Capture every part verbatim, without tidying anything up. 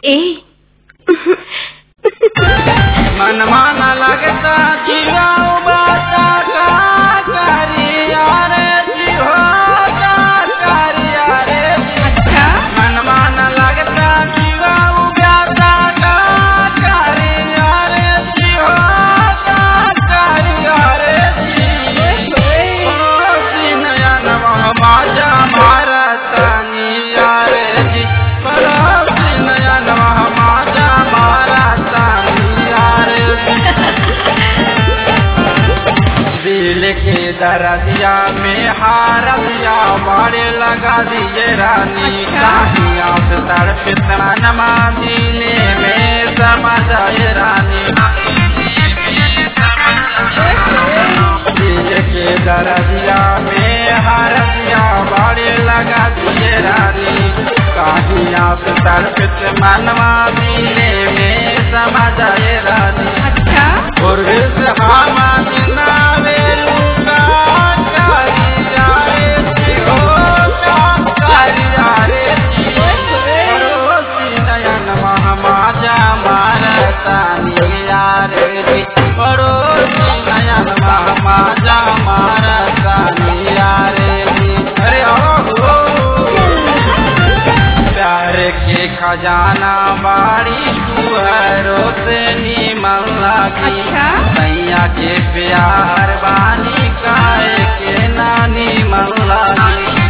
ए मन मन लगता जीवा बाता का करिया रे जीवा का करिया रे। अच्छा मन मन लगता जीवा बाता का करिया रे जीवा का करिया रे जी। ओ सिनया नवा माजा मारतानी यारे जी। ओ सिनया नवा माजा मारतानी यारे दिल के दरदिया में हारदिया मारे लगा दिए रानी। कहानियाँ से तड़पता नमा दिले में समा जाए रानी। दिल के दरदिया में हारदिया मारे लगा दिए रानी। कहानियाँ से तड़पता नमा दिले में समा जाए रानी। अच्छा और से हामा नावे लूटा कारी जाए हो कारी जाए पड़ोसी नयन महामाजा मारतानी यारे जी। पड़ोसी नयन महामाजा मारतानी यारे जी। अरे ओ प्यार के खजाना बाड़ी सुअरो से नीमन लागी। सैया के प्यार बानी काहे के नानी मन लागी।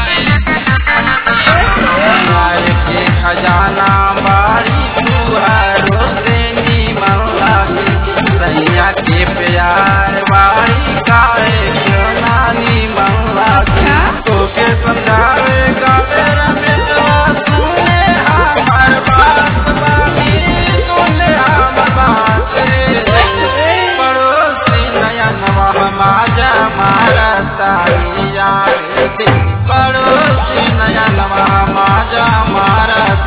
प्यार के खजाना बाड़ी सुअरो से नीमन लागी। सैया के प्यार बाड़ी काहे के नानी मन लागी। तो के समझावेगा मेरा बेटा तूने हमार बात बानी तूने हमार बात रे। पड़ोसी नयन माजा मारतानी यारे जी। पड़ोसी नयन माजा मारतानी